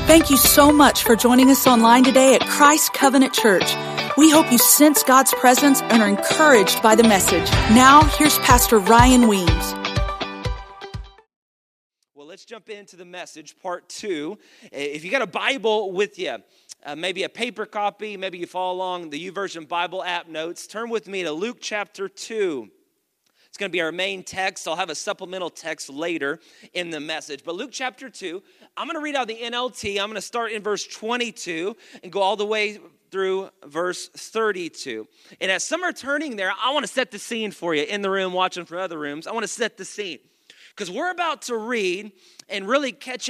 Thank you so much for joining us online today at Christ Covenant Church. We hope you sense God's presence and are encouraged by the message. Now, here's Pastor Ryan Weems. Well, let's jump into the message, part 2. If you got a Bible with you, maybe a paper copy, maybe you follow along the YouVersion Bible app notes, turn with me to Luke chapter 2. It's going to be our main text. I'll have a supplemental text later in the message. But Luke chapter 2, I'm going to read out the NLT. I'm going to start in verse 22 and go all the way through verse 32. And as some are turning there, I want to set the scene for you in the room, watching from other rooms. I want to set the scene because we're about to read and really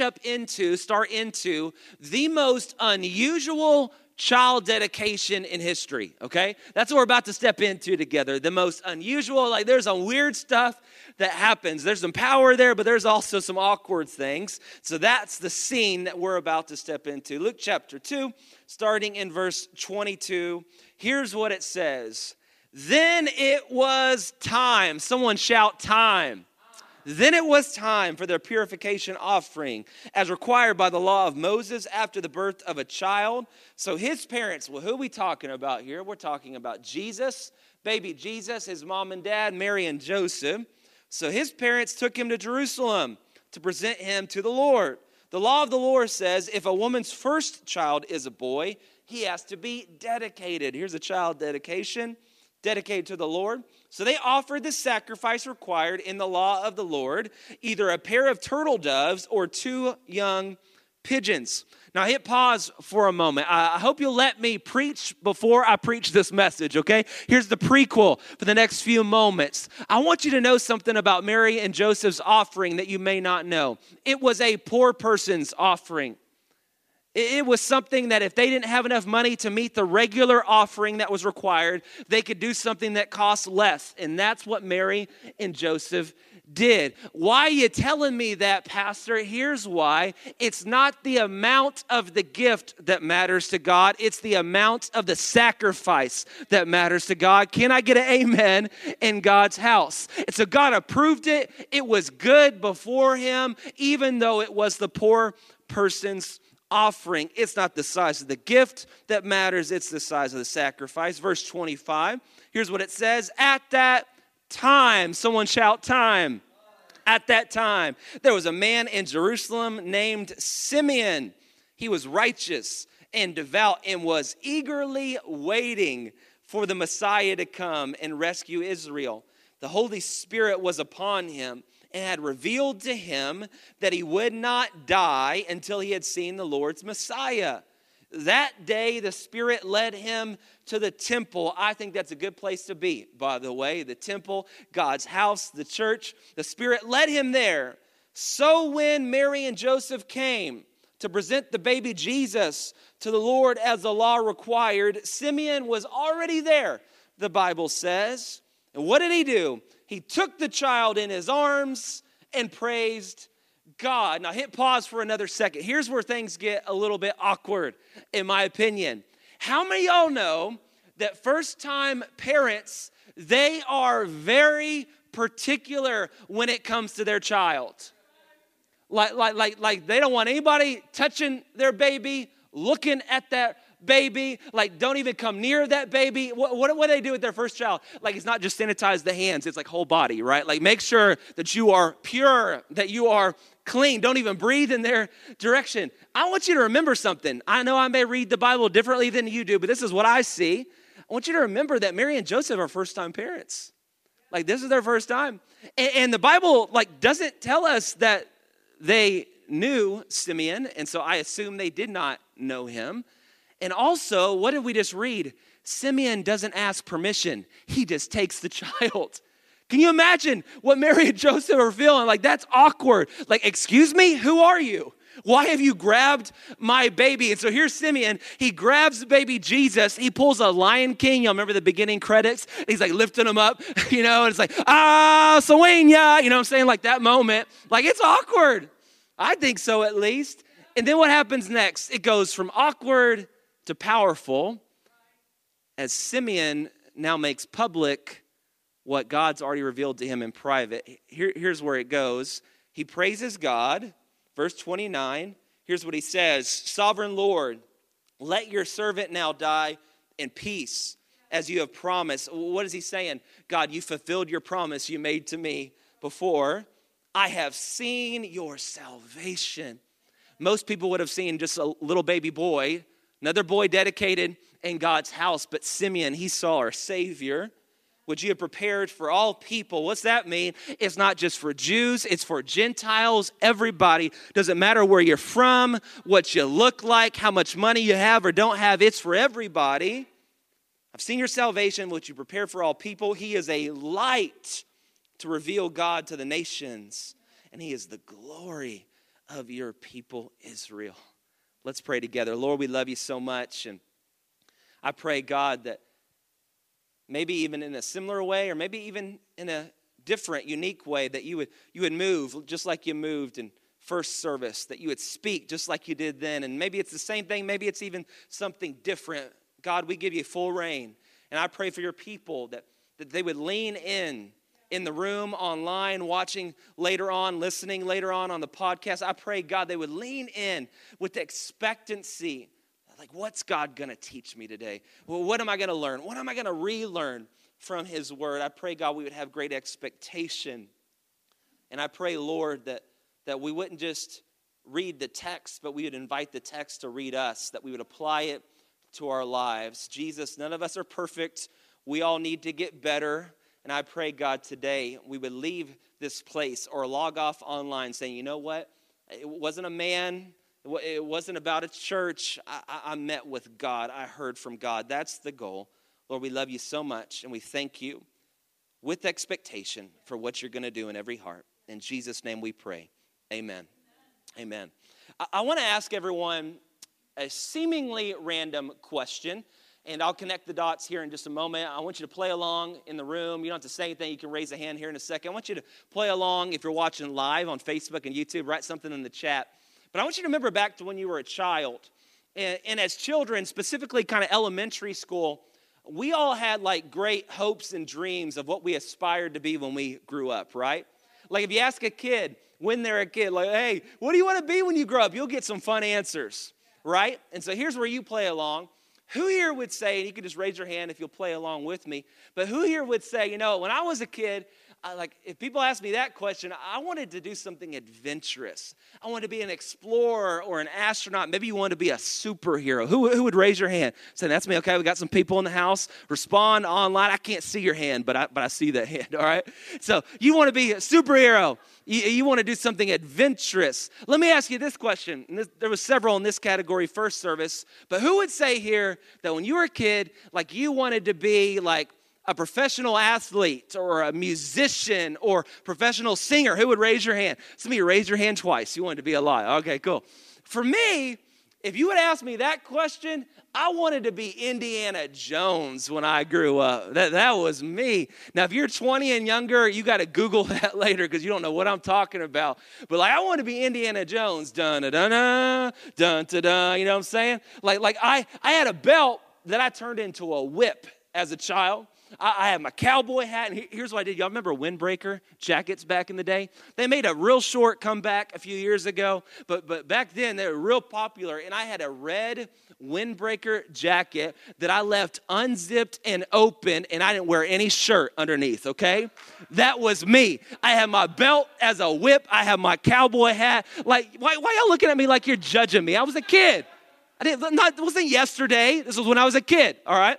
start into the most unusual child dedication in history, okay? That's what we're about to step into together. The most unusual, there's some weird stuff that happens. There's some power there, but there's also some awkward things. So that's the scene that we're about to step into. Luke chapter 2, starting in verse 22. Here's what it says. Then it was time. Someone shout time. Then it was time for their purification offering, as required by the law of Moses after the birth of a child. So his parents, well, who are we talking about here? We're talking about Jesus, baby Jesus, his mom and dad, Mary and Joseph. So his parents took him to Jerusalem to present him to the Lord. The law of the Lord says if a woman's first child is a boy, he has to be dedicated. Here's a child dedication. Dedicated to the Lord. So they offered the sacrifice required in the law of the Lord, either a pair of turtle doves or 2 young pigeons. Now hit pause for a moment. I hope you'll let me preach before I preach this message, okay? Here's the prequel for the next few moments. I want you to know something about Mary and Joseph's offering that you may not know. It was a poor person's offering. It was something that if they didn't have enough money to meet the regular offering that was required, they could do something that cost less. And that's what Mary and Joseph did. Why are you telling me that, Pastor? Here's why. It's not the amount of the gift that matters to God. It's the amount of the sacrifice that matters to God. Can I get an amen in God's house? And so God approved it. It was good before him, even though it was the poor person's offering. It's not the size of the gift that matters, it's the size of the sacrifice. Verse 25, here's what it says. At that time, someone shout time. At that time, there was a man in Jerusalem named Simeon. He was righteous and devout and was eagerly waiting for the Messiah to come and rescue Israel. The Holy Spirit was upon him and had revealed to him that he would not die until he had seen the Lord's Messiah. That day, the Spirit led him to the temple. I think that's a good place to be, by the way. The temple, God's house, the church. The Spirit led him there. So when Mary and Joseph came to present the baby Jesus to the Lord as the law required, Simeon was already there, the Bible says. And what did he do? He took the child in his arms and praised God. Now hit pause for another second. Here's where things get a little bit awkward, in my opinion. How many of y'all know that first-time parents, they are very particular when it comes to their child? Like they don't want anybody touching their baby, looking at that baby, don't even come near that baby. What do they do with their first child? It's not just sanitize the hands, it's whole body, right? Make sure that you are pure, that you are clean. Don't even breathe in their direction. I want you to remember something. I know I may read the Bible differently than you do, but this is what I see. I want you to remember that Mary and Joseph are first-time parents. This is their first time. And the Bible, doesn't tell us that they knew Simeon, and so I assume they did not know him. And also, what did we just read? Simeon doesn't ask permission. He just takes the child. Can you imagine what Mary and Joseph are feeling? That's awkward. Excuse me, who are you? Why have you grabbed my baby? And so here's Simeon. He grabs the baby Jesus. He pulls a Lion King. Y'all remember the beginning credits? He's lifting him up, and it's Sawanya, you know what I'm saying? That moment. It's awkward. I think so, at least. And then what happens next? It goes from awkward to powerful as Simeon now makes public what God's already revealed to him in private. Here's where it goes. He praises God. Verse 29, Here's what he says, Sovereign Lord, let your servant now die in peace as you have promised. What is he saying? God, you fulfilled your promise you made to me before. I have seen your salvation. Most people would have seen just a little baby boy, another boy dedicated in God's house. But Simeon, he saw our Savior, which you have prepared for all people. What's that mean? It's not just for Jews, it's for Gentiles, everybody. Doesn't matter where you're from, what you look like, how much money you have or don't have, it's for everybody. I've seen your salvation, which you prepared for all people. He is a light to reveal God to the nations, and he is the glory of your people, Israel. Let's pray together. Lord, we love you so much, and I pray, God, that maybe even in a similar way or maybe even in a different, unique way that you would move just like you moved in first service, that you would speak just like you did then. And maybe it's the same thing, maybe it's even something different. God, we give you full reign. And I pray for your people that they would lean in the room, online, watching later on, listening later on the podcast. I pray, God, they would lean in with the expectancy. Like, what's God going to teach me today? Well, what am I going to learn? What am I going to relearn from his word? I pray, God, we would have great expectation. And I pray, Lord, that we wouldn't just read the text, but we would invite the text to read us, that we would apply it to our lives. Jesus, none of us are perfect. We all need to get better. And I pray, God, today we would leave this place or log off online saying, you know what? It wasn't a man. It wasn't about a church. I met with God. I heard from God. That's the goal. Lord, we love you so much, and we thank you with expectation for what you're going to do in every heart. In Jesus' name we pray. Amen. Amen. I want to ask everyone a seemingly random question, and I'll connect the dots here in just a moment. I want you to play along in the room. You don't have to say anything. You can raise a hand here in a second. I want you to play along if you're watching live on Facebook and YouTube. Write something in the chat. But I want you to remember back to when you were a child. And as children, specifically kind of elementary school, we all had like great hopes and dreams of what we aspired to be when we grew up, right? Like if you ask a kid when they're a kid, like, hey, what do you want to be when you grow up? You'll get some fun answers, right? And so here's where you play along. Who here would say, and you can just raise your hand if you'll play along with me, but who here would say, you know, when I was a kid, if people ask me that question, I wanted to do something adventurous. I wanted to be an explorer or an astronaut. Maybe you wanted to be a superhero. Who would raise your hand? Say, that's me. Okay, we got some people in the house. Respond online. I can't see your hand, but I see that hand, all right? So you want to be a superhero. You want to do something adventurous. Let me ask you this question. And there was several in this category first service, but who would say here that when you were a kid, like you wanted to be like a professional athlete or a musician or professional singer? Who would raise your hand? Some of you raised your hand twice. You wanted to be alive. Okay, cool. For me, if you would ask me that question, I wanted to be Indiana Jones when I grew up. That was me. Now, if you're 20 and younger, you got to Google that later because you don't know what I'm talking about. But like, I want to be Indiana Jones. Dun-da-dun-da, dun-da-dun, you know what I'm saying? Like I had a belt that I turned into a whip as a child. I had my cowboy hat, and here's what I did. Y'all remember windbreaker jackets back in the day? They made a real short comeback a few years ago, but back then they were real popular, and I had a red windbreaker jacket that I left unzipped and open, and I didn't wear any shirt underneath, okay? That was me. I had my belt as a whip. I had my cowboy hat. Like, why y'all looking at me like you're judging me? I was a kid. It wasn't yesterday. This was when I was a kid, all right?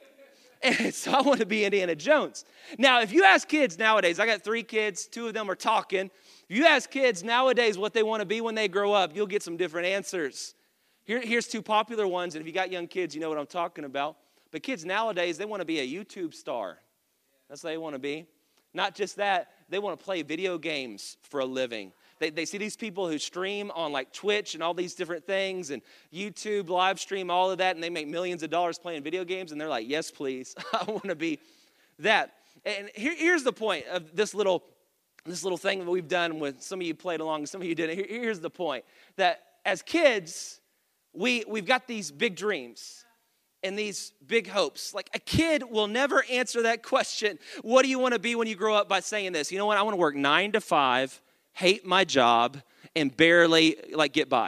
And so I want to be Indiana Jones. Now, if you ask kids nowadays, I got 3 kids, 2 of them are talking. If you ask kids nowadays what they want to be when they grow up, you'll get some different answers. Here's 2 popular ones, and if you got young kids, you know what I'm talking about. But kids nowadays, they want to be a YouTube star. That's what they want to be. Not just that, they want to play video games for a living. They see these people who stream on like Twitch and all these different things and YouTube, live stream, all of that, and they make millions of dollars playing video games, and they're like, yes, please, I want to be that. And here's the point of this little thing that we've done with some of you played along, some of you didn't. Here's the point, that as kids, we've got these big dreams and these big hopes. Like a kid will never answer that question, what do you want to be when you grow up, by saying this, you know what, I want to work 9 to 5, hate my job, and barely like get by.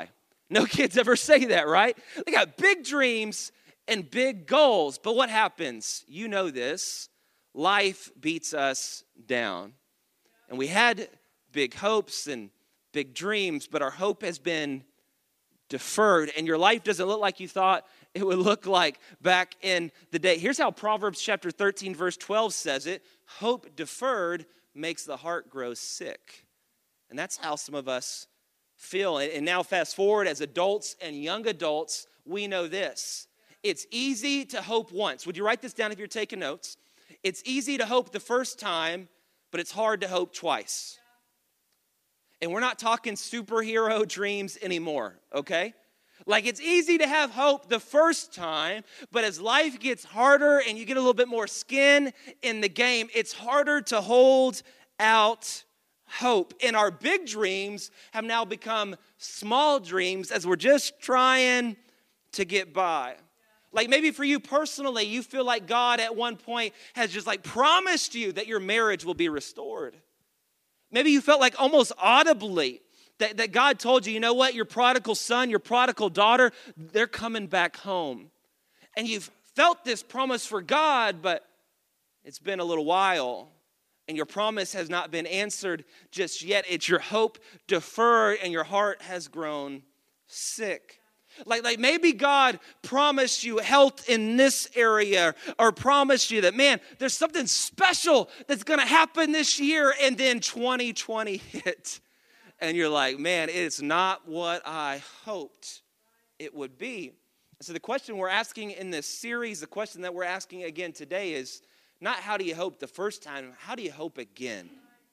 No kids ever say that, right? They got big dreams and big goals. But what happens? You know this. Life beats us down. And we had big hopes and big dreams, but our hope has been deferred. And your life doesn't look like you thought it would look like back in the day. Here's how Proverbs chapter 13, verse 12 says it. Hope deferred makes the heart grow sick. And that's how some of us feel. And now fast forward, as adults and young adults, we know this. It's easy to hope once. Would you write this down if you're taking notes? It's easy to hope the first time, but it's hard to hope twice. And we're not talking superhero dreams anymore, okay? Like, it's easy to have hope the first time, but as life gets harder and you get a little bit more skin in the game, it's harder to hold out hope. And our big dreams have now become small dreams as we're just trying to get by. Like, maybe for you personally, you feel like God at one point has just like promised you that your marriage will be restored. Maybe you felt like almost audibly that God told you, you know what, your prodigal son, your prodigal daughter, they're coming back home. And you've felt this promise for God, but it's been a little while. And your promise has not been answered just yet. It's your hope deferred and your heart has grown sick. Like maybe God promised you health in this area, or promised you that, man, there's something special that's going to happen this year, and then 2020 hit. And you're like, man, it's not what I hoped it would be. So the question we're asking in this series, the question that we're asking again today is not how do you hope the first time, how do you hope again?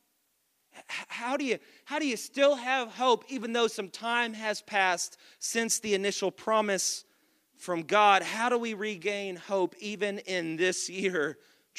How do you still have hope even though some time has passed since the initial promise from God? How do we regain hope even in this year,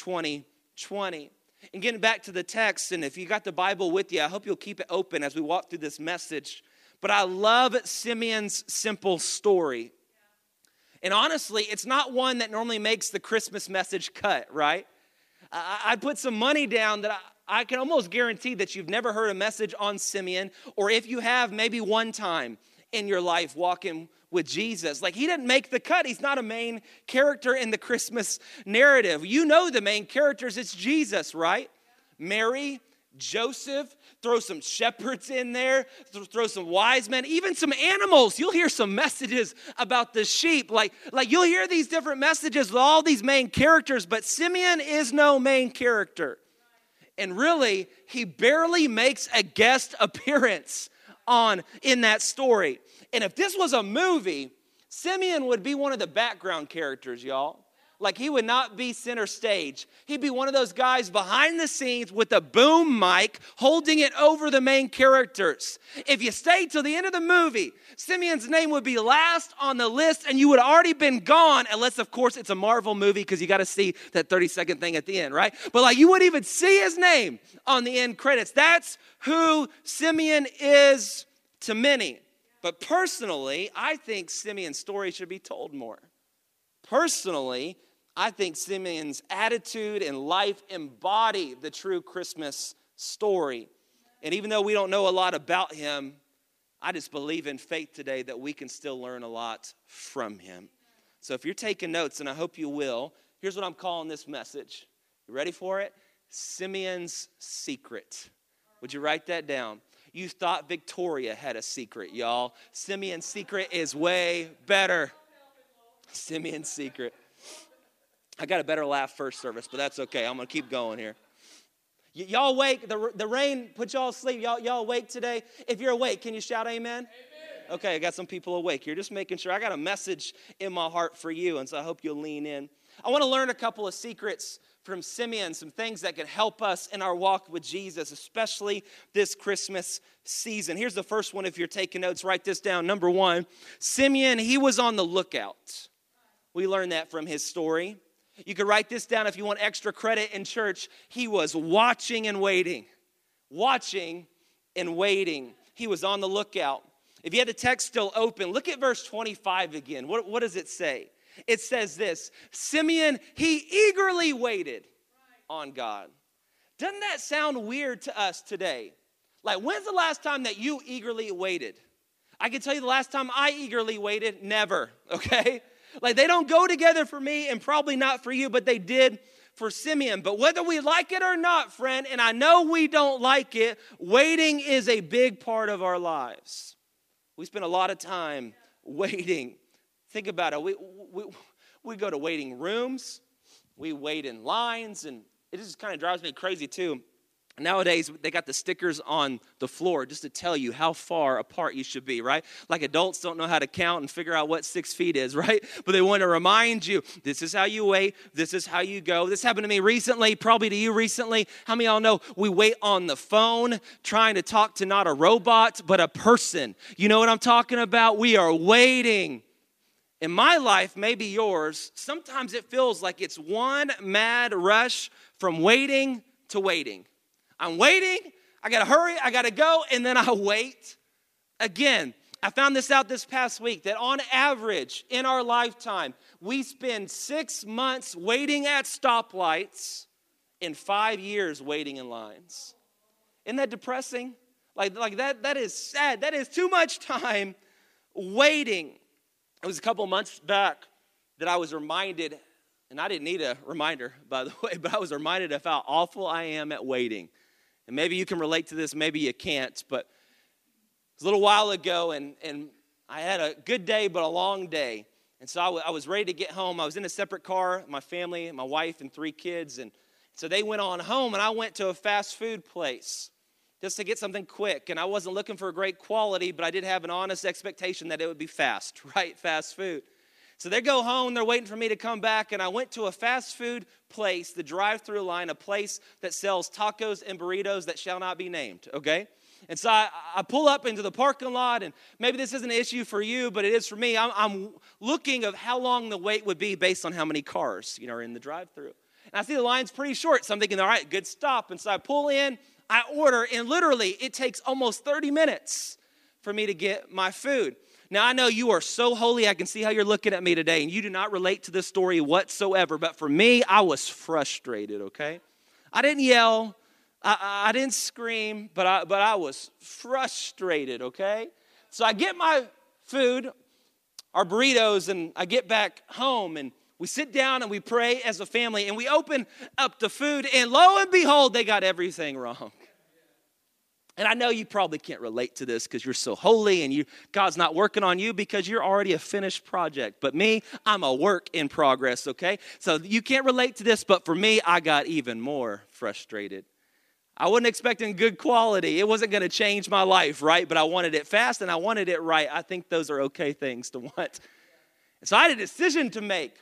2020? And getting back to the text, and if you got the Bible with you, I hope you'll keep it open as we walk through this message. But I love Simeon's simple story. And honestly, it's not one that normally makes the Christmas message cut, right? I'd put some money down that I can almost guarantee that you've never heard a message on Simeon, or if you have, maybe one time in your life walking with Jesus. Like, he didn't make the cut. He's not a main character in the Christmas narrative. You know the main characters. It's Jesus, right? Mary, Joseph, throw some shepherds in there, throw some wise men, even some animals. You'll hear some messages about the sheep. Like you'll hear these different messages with all these main characters, but Simeon is no main character. And really, he barely makes a guest appearance in that story. And if this was a movie, Simeon would be one of the background characters, y'all. Like, he would not be center stage. He'd be one of those guys behind the scenes with a boom mic holding it over the main characters. If you stayed till the end of the movie, Simeon's name would be last on the list and you would have already been gone, unless, of course, it's a Marvel movie because you got to see that 30-second thing at the end, right? But like, you wouldn't even see his name on the end credits. That's who Simeon is to many. But personally, I think Simeon's story should be told more. Personally, I think Simeon's attitude and life embody the true Christmas story. And even though we don't know a lot about him, I just believe in faith today that we can still learn a lot from him. So if you're taking notes, and I hope you will, here's what I'm calling this message. You ready for it? Simeon's secret. Would you write that down? You thought Victoria had a secret, y'all. Simeon's secret is way better. Simeon's secret. I got a better laugh first service, but that's okay. I'm going to keep going here. Y'all awake? The rain put y'all asleep. Y'all awake today? If you're awake, can you shout amen? Amen? Okay, I got some people awake here. Just making sure. I got a message in my heart for you, and so I hope you'll lean in. I want to learn a couple of secrets from Simeon, some things that can help us in our walk with Jesus, especially this Christmas season. Here's the first one. If you're taking notes, write this down. Number one, Simeon, he was on the lookout. We learned that from his story. You could write this down if you want extra credit in church. He was watching and waiting. Watching and waiting. He was on the lookout. If you had the text still open, look at verse 25 again. What does it say? It says this: Simeon, he eagerly waited on God. Doesn't that sound weird to us today? Like, when's the last time that you eagerly waited? I can tell you the last time I eagerly waited, never, okay? Like they don't go together for me and probably not for you, but they did for Simeon. But whether we like it or not, friend, and I know we don't like it, waiting is a big part of our lives. We spend a lot of time waiting. Think about it. We go to waiting rooms. We wait in lines, and it just kind of drives me crazy too. Nowadays, they got the stickers on the floor just to tell you how far apart you should be, right? Like adults don't know how to count and figure out what 6 feet is, right? But they want to remind you, this is how you wait, this is how you go. This happened to me recently, probably to you recently. How many of y'all know we wait on the phone trying to talk to not a robot, but a person? You know what I'm talking about? We are waiting. In my life, maybe yours, sometimes it feels like it's one mad rush from waiting to waiting. I'm waiting, I gotta hurry, I gotta go, and then I wait. Again, I found this out this past week, that on average, in our lifetime, we spend 6 months waiting at stoplights and 5 years waiting in lines. Isn't that depressing? Like that is sad. That is too much time waiting. It was a couple months back that I was reminded, and I didn't need a reminder, by the way, but I was reminded of how awful I am at waiting. And maybe you can relate to this, maybe you can't, but it was a little while ago, and I had a good day, but a long day. And so I was ready to get home. I was in a separate car, my family, my wife, and 3 kids. And so they went on home, and I went to a fast food place just to get something quick. And I wasn't looking for great quality, but I did have an honest expectation that it would be fast, right? Fast food. So they go home, they're waiting for me to come back, and I went to a fast food place, the drive-through line, a place that sells tacos and burritos that shall not be named, okay? And so I pull up into the parking lot, and maybe this isn't an issue for you, but it is for me. I'm looking of how long the wait would be based on how many cars, are in the drive-through. And I see the line's pretty short, so I'm thinking, all right, good stop. And so I pull in, I order, and literally it takes almost 30 minutes for me to get my food. Now, I know you are so holy, I can see how you're looking at me today, and you do not relate to this story whatsoever, but for me, I was frustrated, okay? I didn't yell, I didn't scream, but I was frustrated, okay? So I get my food, our burritos, and I get back home, and we sit down and we pray as a family, and we open up the food, and lo and behold, they got everything wrong. And I know you probably can't relate to this because you're so holy and God's not working on you because you're already a finished project. But me, I'm a work in progress, okay? So you can't relate to this, but for me, I got even more frustrated. I wasn't expecting good quality. It wasn't going to change my life, right? But I wanted it fast and I wanted it right. I think those are okay things to want. And so I had a decision to make.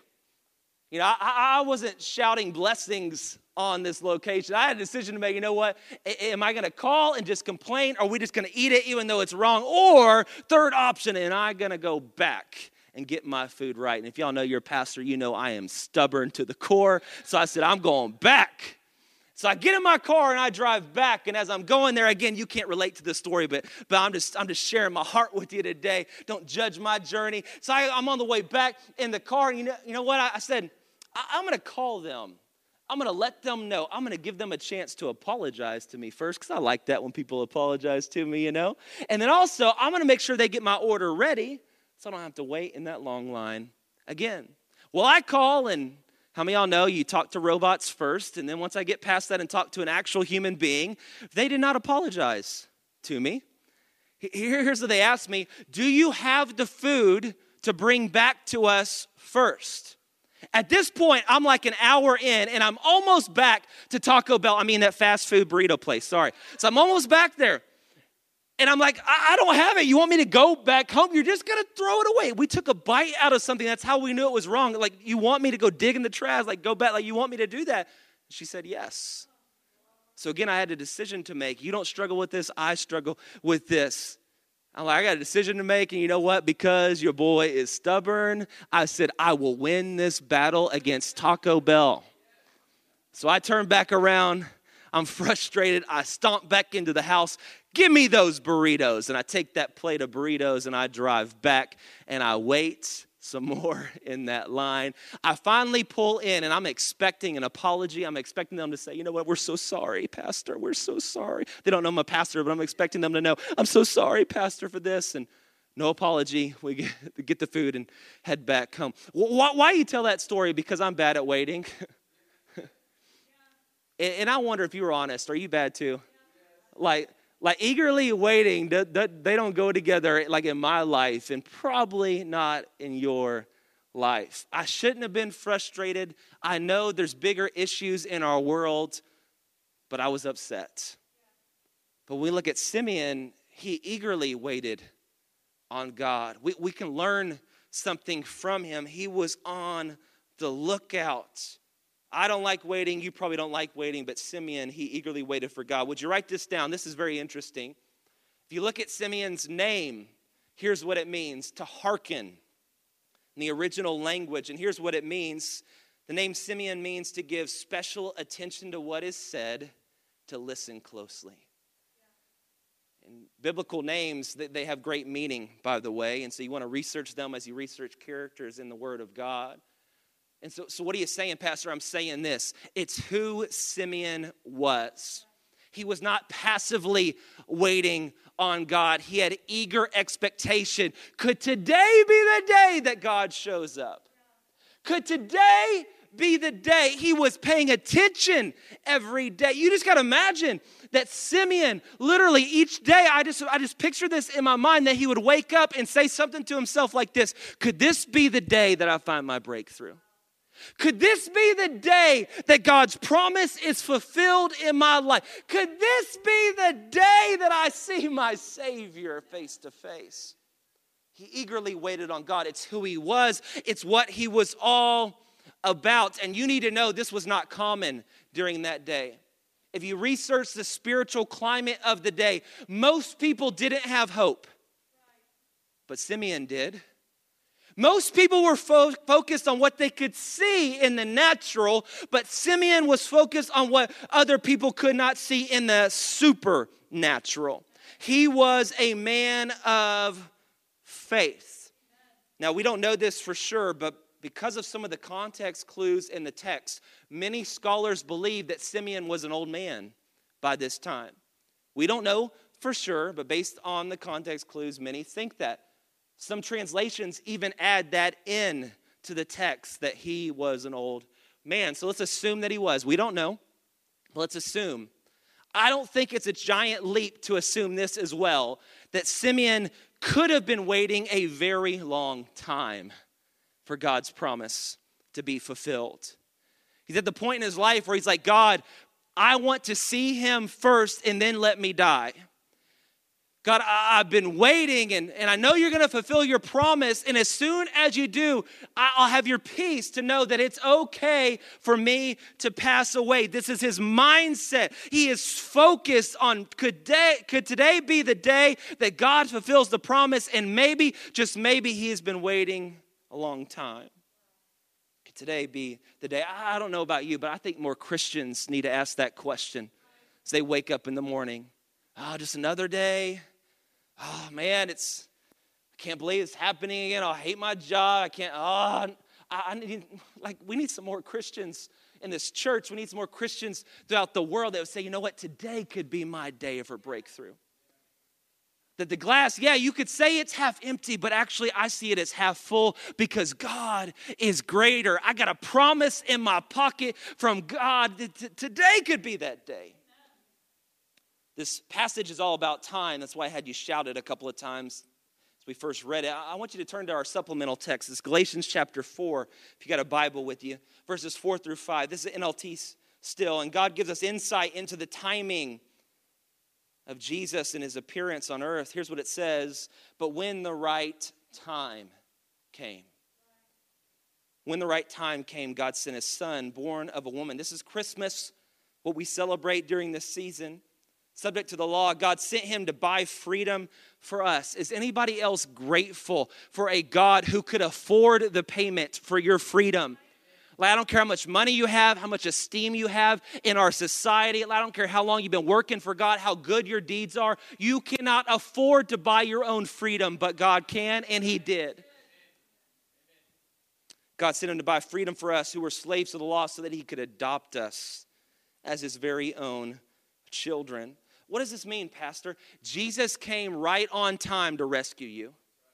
I wasn't shouting blessings on this location. I had a decision to make. You know what? Am I going to call and just complain? Or are we just going to eat it even though it's wrong? Or third option, am I going to go back and get my food right? And if y'all know you're a pastor, you know I am stubborn to the core. So I said, I'm going back. So I get in my car and I drive back. And as I'm going there, again, you can't relate to this story, but I'm just sharing my heart with you today. Don't judge my journey. So I'm on the way back in the car. And you know what? I said, I'm going to call them. I'm going to let them know. I'm going to give them a chance to apologize to me first because I like that when people apologize to me, And then also, I'm going to make sure they get my order ready so I don't have to wait in that long line again. Well, I call, and how many of y'all know you talk to robots first, and then once I get past that and talk to an actual human being, they did not apologize to me. Here's what they asked me. Do you have the food to bring back to us first? At this point, I'm like an hour in, and I'm almost back to Taco Bell. That fast food burrito place, sorry. So I'm almost back there. And I'm like, I don't have it. You want me to go back home? You're just going to throw it away. We took a bite out of something. That's how we knew it was wrong. Like, you want me to go dig in the trash? Like, go back? Like, you want me to do that? She said, yes. So again, I had a decision to make. You don't struggle with this. I struggle with this. I'm like, I got a decision to make, and you know what? Because your boy is stubborn, I said, I will win this battle against Taco Bell. So I turn back around. I'm frustrated. I stomp back into the house. Give me those burritos. And I take that plate of burritos, and I drive back, and I wait some more in that line. I finally pull in, and I'm expecting an apology. I'm expecting them to say, you know what, we're so sorry, Pastor. We're so sorry. They don't know I'm a pastor, but I'm expecting them to know, I'm so sorry, Pastor, for this. And No apology. We get the food and head back home. Why you tell that story? Because I'm bad at waiting. And I wonder if you were honest. Are you bad too? Like eagerly waiting, they don't go together like in my life and probably not in your life. I shouldn't have been frustrated. I know there's bigger issues in our world, but I was upset. But when we look at Simeon, he eagerly waited on God. We can learn something from him. He was on the lookout. I don't like waiting. You probably don't like waiting, but Simeon, he eagerly waited for God. Would you write this down? This is very interesting. If you look at Simeon's name, here's what it means: to hearken in the original language. And here's what it means. The name Simeon means to give special attention to what is said, to listen closely. And biblical names, they have great meaning, by the way. And so you want to research them as you research characters in the Word of God. And so what are you saying, Pastor? I'm saying this. It's who Simeon was. He was not passively waiting on God. He had eager expectation. Could today be the day that God shows up? Could today be the day? He was paying attention every day. You just got to imagine that Simeon, literally each day, I just picture this in my mind, that he would wake up and say something to himself like this: could this be the day that I find my breakthrough? Could this be the day that God's promise is fulfilled in my life? Could this be the day that I see my Savior face to face? He eagerly waited on God. It's who he was. It's what he was all about. And you need to know this was not common during that day. If you research the spiritual climate of the day, most people didn't have hope. But Simeon did. Most people were focused on what they could see in the natural, but Simeon was focused on what other people could not see in the supernatural. He was a man of faith. Now, we don't know this for sure, but because of some of the context clues in the text, many scholars believe that Simeon was an old man by this time. We don't know for sure, but based on the context clues, many think that. Some translations even add that in to the text, that he was an old man. So let's assume that he was. We don't know, but let's assume. I don't think it's a giant leap to assume this as well, that Simeon could have been waiting a very long time for God's promise to be fulfilled. He's at the point in his life where he's like, God, I want to see him first and then let me die. God, I've been waiting, and I know you're going to fulfill your promise. And as soon as you do, I'll have your peace to know that it's okay for me to pass away. This is his mindset. He is focused on, could today be the day that God fulfills the promise? And maybe, just maybe, he has been waiting a long time. Could today be the day? I don't know about you, but I think more Christians need to ask that question as they wake up in the morning. Oh, just another day. Oh, man, I can't believe it's happening again. I hate my job. We need some more Christians in this church. We need some more Christians throughout the world that would say, you know what, today could be my day of a breakthrough. That the glass, yeah, you could say it's half empty, but actually I see it as half full because God is greater. I got a promise in my pocket from God. Today could be that day. This passage is all about time. That's why I had you shout it a couple of times as we first read it. I want you to turn to our supplemental text. It's Galatians chapter 4, if you got a Bible with you, verses 4 through 5. This is NLT still, and God gives us insight into the timing of Jesus and his appearance on earth. Here's what it says: but when the right time came. When the right time came, God sent his son, born of a woman. This is Christmas, what we celebrate during this season. Subject to the law, God sent him to buy freedom for us. Is anybody else grateful for a God who could afford the payment for your freedom? Like, I don't care how much money you have, how much esteem you have in our society. I don't care how long you've been working for God, how good your deeds are. You cannot afford to buy your own freedom, but God can, and he did. God sent him to buy freedom for us who were slaves to the law so that he could adopt us as his very own children. What does this mean, Pastor? Jesus came right on time to rescue you.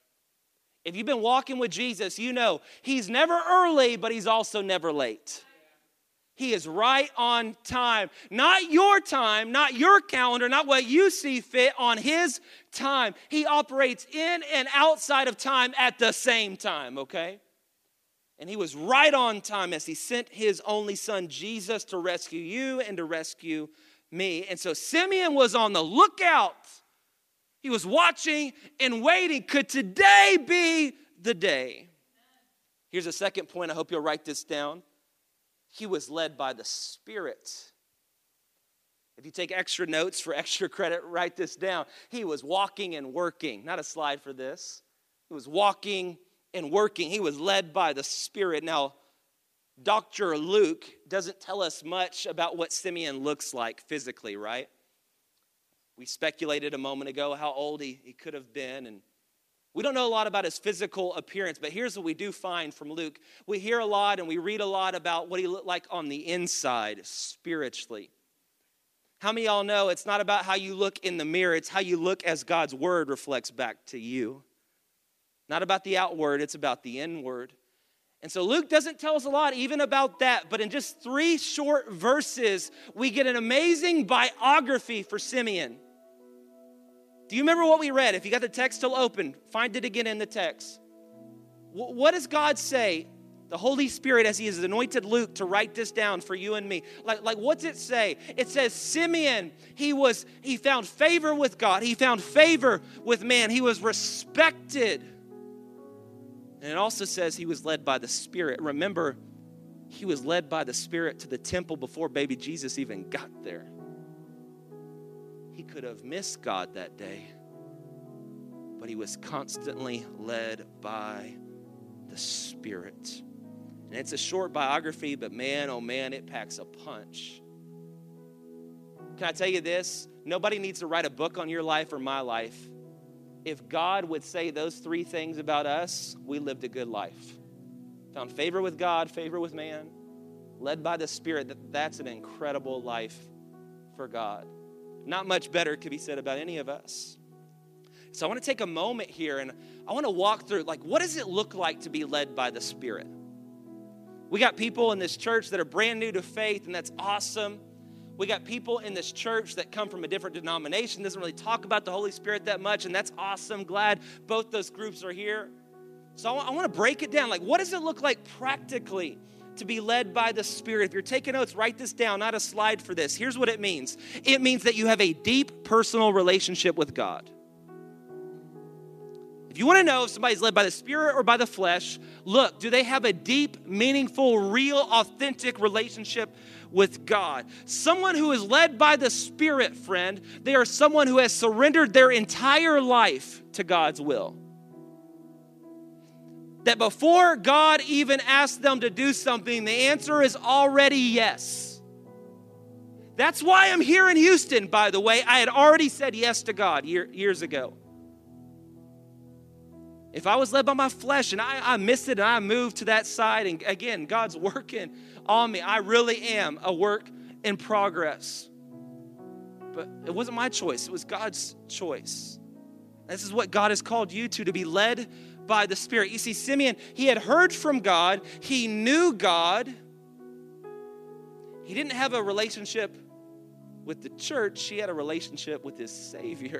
If you've been walking with Jesus, you know he's never early, but he's also never late. He is right on time. Not your time, not your calendar, not what you see fit, on his time. He operates in and outside of time at the same time, okay? And he was right on time as he sent his only son, Jesus, to rescue you and to rescue me. And so Simeon was on the lookout. He was watching and waiting. Could today be the day? Here's a second point. I hope you'll write this down. He was led by the Spirit. If you take extra notes for extra credit, write this down. He was walking and working. Not a slide for this. He was walking and working. He was led by the Spirit. Now, Dr. Luke doesn't tell us much about what Simeon looks like physically, right? We speculated a moment ago how old he could have been, and we don't know a lot about his physical appearance, but here's what we do find from Luke. We hear a lot and we read a lot about what he looked like on the inside, spiritually. How many of y'all know it's not about how you look in the mirror, it's how you look as God's word reflects back to you. Not about the outward, it's about the inward. And so Luke doesn't tell us a lot even about that, but in just 3 short verses, we get an amazing biography for Simeon. Do you remember what we read? If you got the text still open, find it again in the text. What does God say? The Holy Spirit, as he has anointed Luke to write this down for you and me. Like what's it say? It says Simeon, he found favor with God. He found favor with man. He was respected. And it also says he was led by the Spirit. Remember, he was led by the Spirit to the temple before baby Jesus even got there. He could have missed God that day, but he was constantly led by the Spirit. And it's a short biography, but man, oh man, it packs a punch. Can I tell you this? Nobody needs to write a book on your life or my life. If God would say those 3 things about us, we lived a good life. Found favor with God, favor with man, led by the Spirit. That's an incredible life for God. Not much better could be said about any of us. So I want to take a moment here and I want to walk through, what does it look like to be led by the Spirit? We got people in this church that are brand new to faith, and that's awesome. We got people in this church that come from a different denomination, doesn't really talk about the Holy Spirit that much, and that's awesome. Glad both those groups are here. So I want to break it down. What does it look like practically to be led by the Spirit? If you're taking notes, write this down, not a slide for this. Here's what it means. It means that you have a deep personal relationship with God. If you want to know if somebody's led by the Spirit or by the flesh, look, do they have a deep, meaningful, real, authentic relationship with God? Someone who is led by the Spirit, friend, they are someone who has surrendered their entire life to God's will. That before God even asks them to do something, the answer is already yes. That's why I'm here in Houston, by the way. I had already said yes to God years ago. If I was led by my flesh and I missed it and I moved to that side, and again, God's working on me. I really am a work in progress. But it wasn't my choice. It was God's choice. This is what God has called you to be led by the Spirit. You see, Simeon, he had heard from God. He knew God. He didn't have a relationship with the church. He had a relationship with his Savior.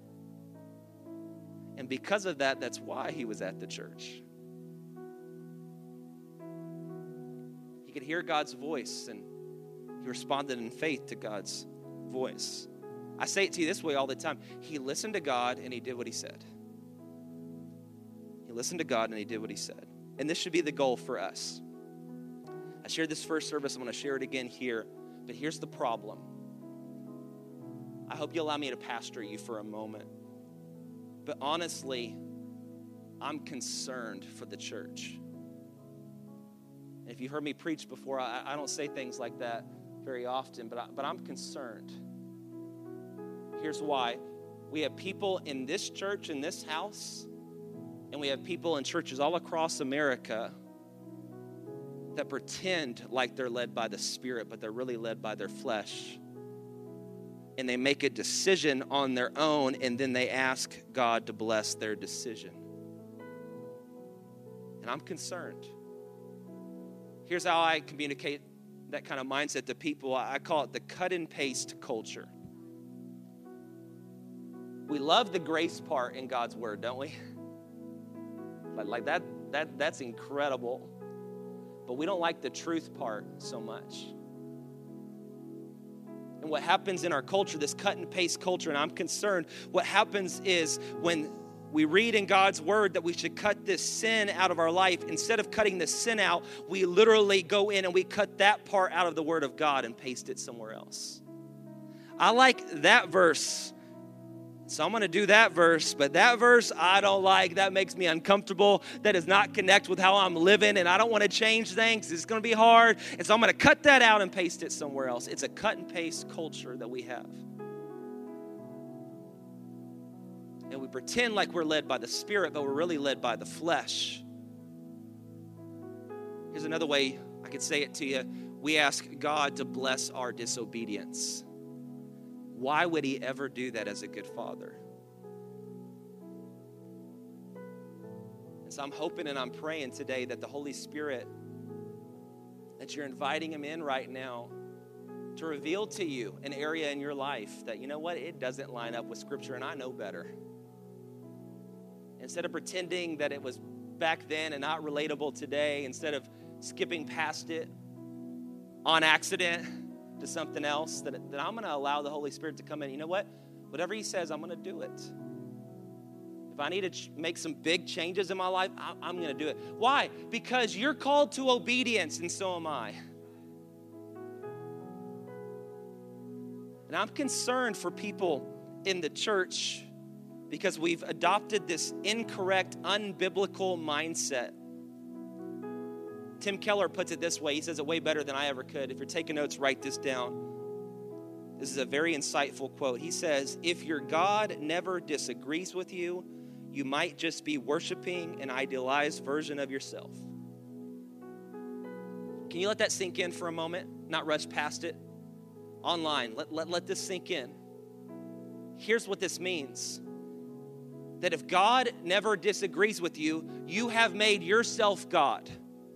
And because of that, that's why he was at the church. He could hear God's voice, and he responded in faith to God's voice. I say it to you this way all the time. He listened to God, and he did what he said. He listened to God, and he did what he said. And this should be the goal for us. I shared this first service. I'm going to share it again here. But here's the problem. I hope you allow me to pastor you for a moment. But honestly, I'm concerned for the church. And if you've heard me preach before, I don't say things like that very often, but I'm concerned. Here's why. We have people in this church, in this house, and we have people in churches all across America that pretend like they're led by the Spirit, but they're really led by their flesh. And they make a decision on their own, and then they ask God to bless their decision. And I'm concerned. Here's how I communicate that kind of mindset to people. I call it the cut and paste culture. We love the grace part in God's word, don't we? Like that's incredible. But we don't like the truth part so much. And what happens in our culture, this cut and paste culture, and I'm concerned, what happens is when we read in God's word that we should cut this sin out of our life, instead of cutting the sin out, we literally go in and we cut that part out of the word of God and paste it somewhere else. I like that verse, so I'm going to do that verse, but that verse I don't like. That makes me uncomfortable. That does not connect with how I'm living, and I don't want to change things. It's going to be hard, and so I'm going to cut that out and paste it somewhere else. It's a cut and paste culture that we have. And we pretend like we're led by the Spirit, but we're really led by the flesh. Here's another way I could say it to you. We ask God to bless our disobedience. Why would he ever do that as a good father? And so I'm hoping and I'm praying today that the Holy Spirit, that you're inviting him in right now to reveal to you an area in your life that, you know what, it doesn't line up with Scripture and I know better. Instead of pretending that it was back then and not relatable today, instead of skipping past it on accident to something else, that I'm going to allow the Holy Spirit to come in. You know what? Whatever he says, I'm going to do it. If I need to make some big changes in my life, I'm going to do it. Why? Because you're called to obedience, and so am I. And I'm concerned for people in the church because we've adopted this incorrect, unbiblical mindset. Tim Keller puts it this way. He says it way better than I ever could. If you're taking notes, write this down. This is a very insightful quote. He says, if your God never disagrees with you, you might just be worshiping an idealized version of yourself. Can you let that sink in for a moment? Not rush past it. Online, let this sink in. Here's what this means. That if God never disagrees with you, you have made yourself God.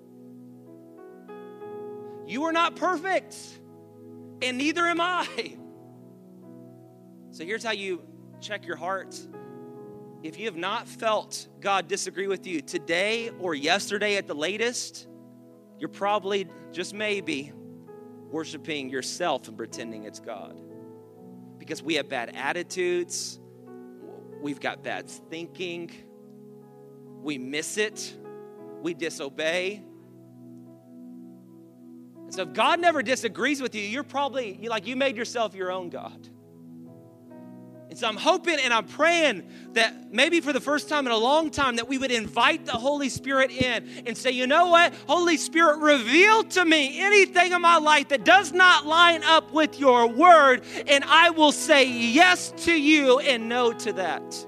You are not perfect, and neither am I. So here's how you check your heart. If you have not felt God disagree with you today or yesterday at the latest, you're probably, just maybe, worshiping yourself and pretending it's God. Because we have bad attitudes, we've got bad thinking, we miss it, we disobey. And so if God never disagrees with you, you're probably, you made yourself your own God. And so I'm hoping and I'm praying that maybe for the first time in a long time that we would invite the Holy Spirit in and say, you know what? Holy Spirit, reveal to me anything in my life that does not line up with your word, and I will say yes to you and no to that.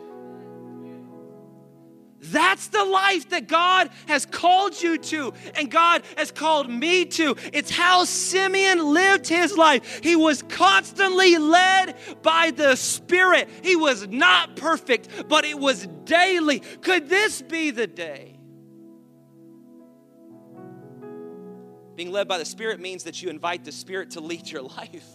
That's the life that God has called you to, and God has called me to. It's how Simeon lived his life. He was constantly led by the Spirit. He was not perfect, but it was daily. Could this be the day? Being led by the Spirit means that you invite the Spirit to lead your life.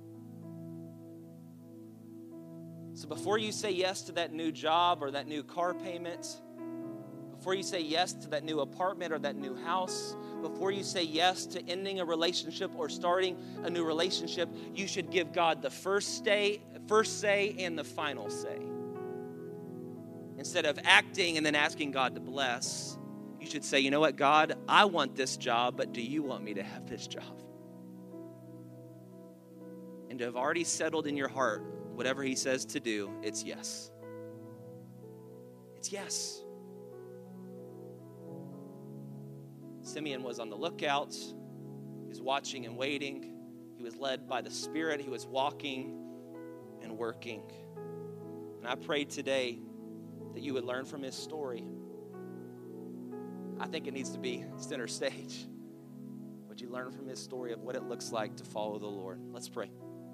So before you say yes to that new job or that new car payment, before you say yes to that new apartment or that new house, before you say yes to ending a relationship or starting a new relationship, you should give God the first say and the final say. Instead of acting and then asking God to bless, you should say, you know what, God, I want this job, but do you want me to have this job? And to have already settled in your heart, whatever he says to do, it's yes. It's yes. Simeon was on the lookout. He was watching and waiting. He was led by the Spirit. He was walking and working. And I pray today that you would learn from his story. I think it needs to be center stage. Would you learn from his story of what it looks like to follow the Lord? Let's pray.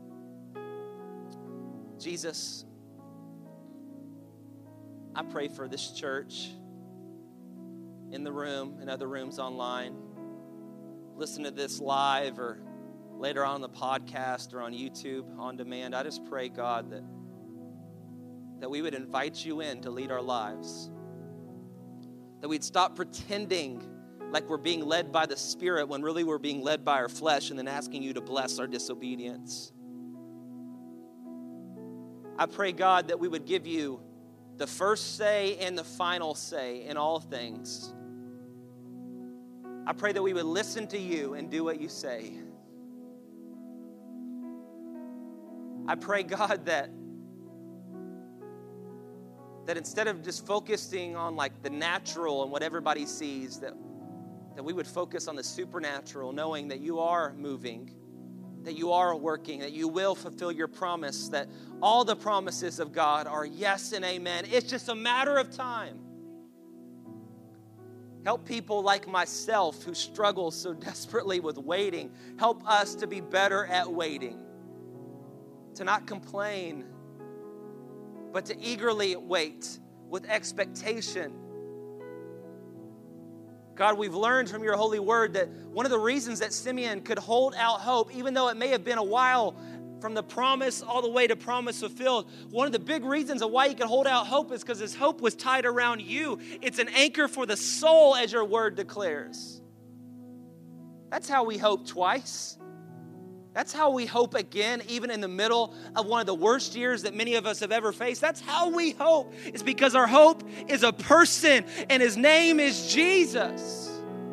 Jesus, I pray for this church. in the room, in other rooms online, listen to this live or later on the podcast or on YouTube on demand, I just pray, God, that we would invite you in to lead our lives. That we'd stop pretending like we're being led by the Spirit when really we're being led by our flesh, and then asking you to bless our disobedience. I pray, God, that we would give you the first say and the final say in all things. I pray that we would listen to you and do what you say. I pray, God, that instead of just focusing on like the natural and what everybody sees, that we would focus on the supernatural, knowing that you are moving, that you are working, that you will fulfill your promise, that all the promises of God are yes and amen. It's just a matter of time. Help people like myself who struggle so desperately with waiting. Help us to be better at waiting, to not complain, but to eagerly wait with expectation. God, we've learned from your holy word that one of the reasons that Simeon could hold out hope, even though it may have been a while from the promise all the way to promise fulfilled, one of the big reasons of why he could hold out hope is because his hope was tied around you. It's an anchor for the soul, as your word declares. That's how we hope twice. That's how we hope again, even in the middle of one of the worst years that many of us have ever faced. That's how we hope. It's because our hope is a person, and his name is Jesus.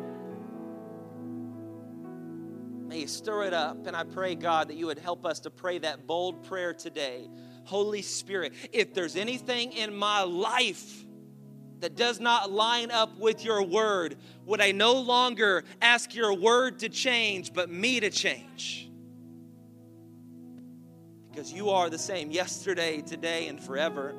May you stir it up, and I pray, God, that you would help us to pray that bold prayer today. Holy Spirit, if there's anything in my life that does not line up with your word, would I no longer ask your word to change, but me to change? Because you are the same yesterday, today, and forever.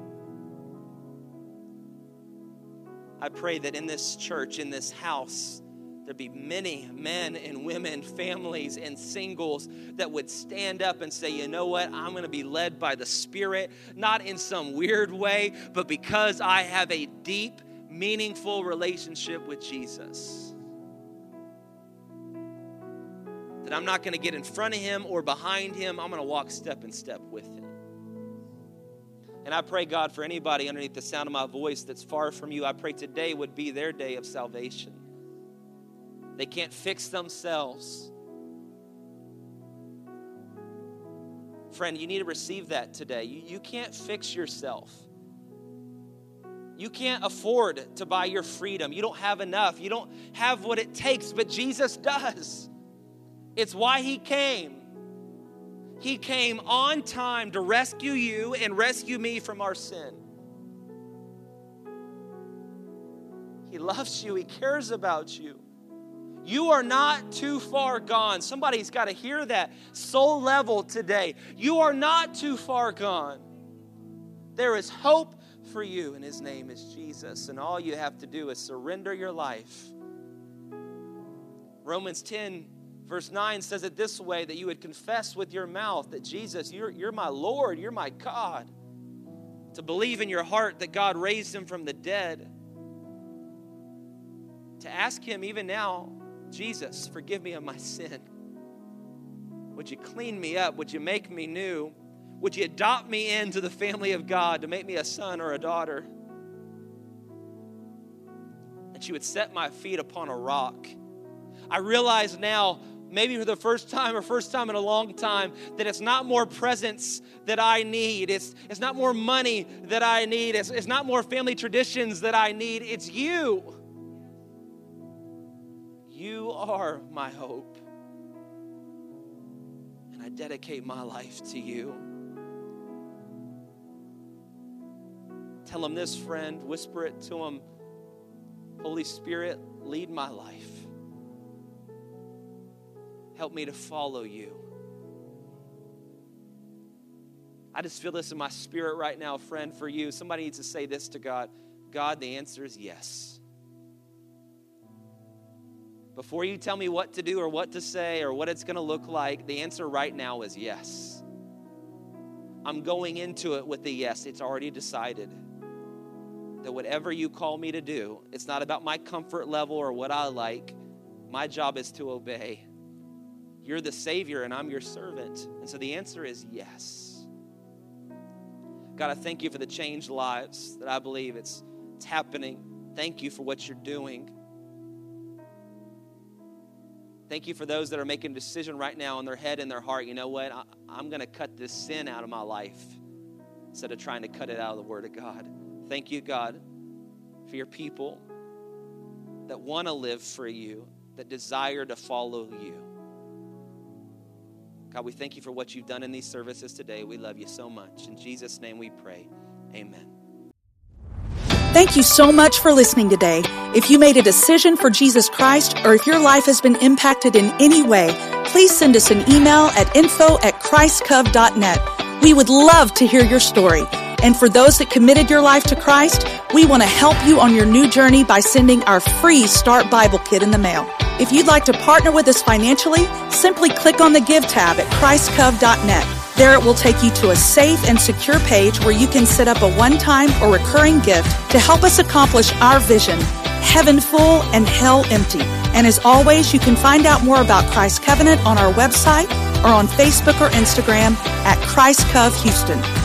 I pray that in this church, in this house, there'd be many men and women, families and singles that would stand up and say, you know what, I'm going to be led by the Spirit, not in some weird way, but because I have a deep, meaningful relationship with Jesus. That I'm not going to get in front of him or behind him. I'm going to walk step in step with him. And I pray, God, for anybody underneath the sound of my voice that's far from you, I pray today would be their day of salvation. They can't fix themselves. Friend, you need to receive that today. You can't fix yourself. You can't afford to buy your freedom. You don't have enough. You don't have what it takes, but Jesus does. It's why he came. He came on time to rescue you and rescue me from our sin. He loves you. He cares about you. You are not too far gone. Somebody's got to hear that soul level today. You are not too far gone. There is hope for you, and his name is Jesus. And all you have to do is surrender your life. Romans 10 Verse 9 says it this way, that you would confess with your mouth that Jesus, you're my Lord, you're my God. To believe in your heart that God raised him from the dead. To ask him even now, Jesus, forgive me of my sin. Would you clean me up? Would you make me new? Would you adopt me into the family of God to make me a son or a daughter? That you would set my feet upon a rock. I realize now, maybe for the first time in a long time, that it's not more presence that I need. It's not more money that I need. It's not more family traditions that I need. It's you. You are my hope. And I dedicate my life to you. Tell him this, friend. Whisper it to him. Holy Spirit, lead my life. Help me to follow you. I just feel this in my spirit right now, friend, for you. Somebody needs to say this to God. God, the answer is yes. Before you tell me what to do or what to say or what it's going to look like, the answer right now is yes. I'm going into it with the yes. It's already decided. that whatever you call me to do, it's not about my comfort level or what I like. My job is to obey. You're the Savior and I'm your servant. And so the answer is yes. God, I thank you for the changed lives that I believe it's happening. Thank you for what you're doing. Thank you for those that are making a decision right now in their head and their heart. You know what? I'm going to cut this sin out of my life instead of trying to cut it out of the Word of God. Thank you, God, for your people that want to live for you, that desire to follow you. God, we thank you for what you've done in these services today. We love you so much. In Jesus' name we pray. Amen. Thank you so much for listening today. If you made a decision for Jesus Christ, or if your life has been impacted in any way, please send us an email at info@christcov.net. We would love to hear your story. And for those that committed your life to Christ, we want to help you on your new journey by sending our free Start Bible Kit in the mail. If you'd like to partner with us financially, simply click on the Give tab at christcov.net. There it will take you to a safe and secure page where you can set up a one-time or recurring gift to help us accomplish our vision, heaven full and hell empty. And as always, you can find out more about Christ Covenant on our website or on Facebook or Instagram at Christ Cov Houston.